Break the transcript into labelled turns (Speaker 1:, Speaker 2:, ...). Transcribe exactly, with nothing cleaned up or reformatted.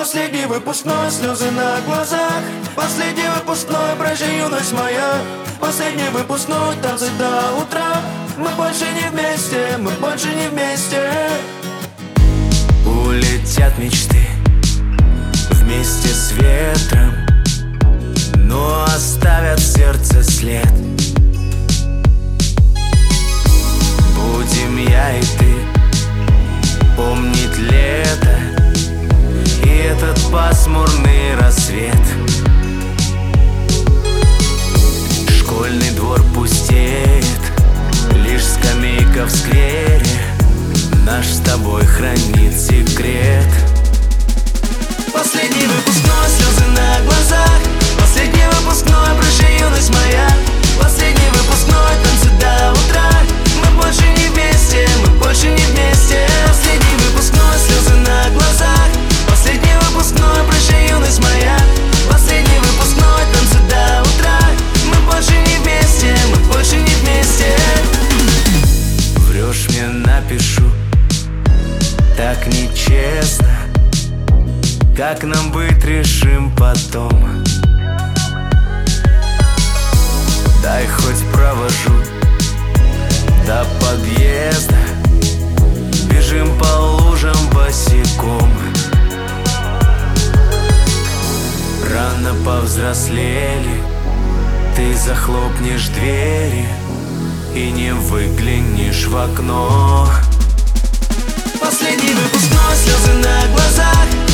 Speaker 1: Последний выпускной, слезы на глазах. Последний выпускной, прощай, юность моя. Последний выпускной, танцы до утра. Мы больше не вместе, мы больше не вместе.
Speaker 2: Улетят мечты вместе с ветром, но оставят в сердце след. Будем я и ты помнить лето и этот пасмурный рассвет. Школьный двор пустеет, лишь скамейка в сквере наш с тобой хранит секрет.
Speaker 1: Последний выпускной, слезы на глазах. Последний выпускной, прощай, юность моя. Последний выпускной, танцы до утра. Мы больше не вместе, мы больше не вместе. Последний выпускной, слезы на глазах. Последний выпускной, прощай, юность моя. Последний выпускной, танцы до утра. Мы больше не вместе, мы больше не вместе.
Speaker 2: Врешь мне, напишу, так нечестно. Как нам быть, решим потом. Дай хоть провожу до подъезда. Бежим по лужам босиком. Рано повзрослели, ты захлопнешь двери и не выглянешь в окно.
Speaker 1: Последний выпускной, слезы на глазах.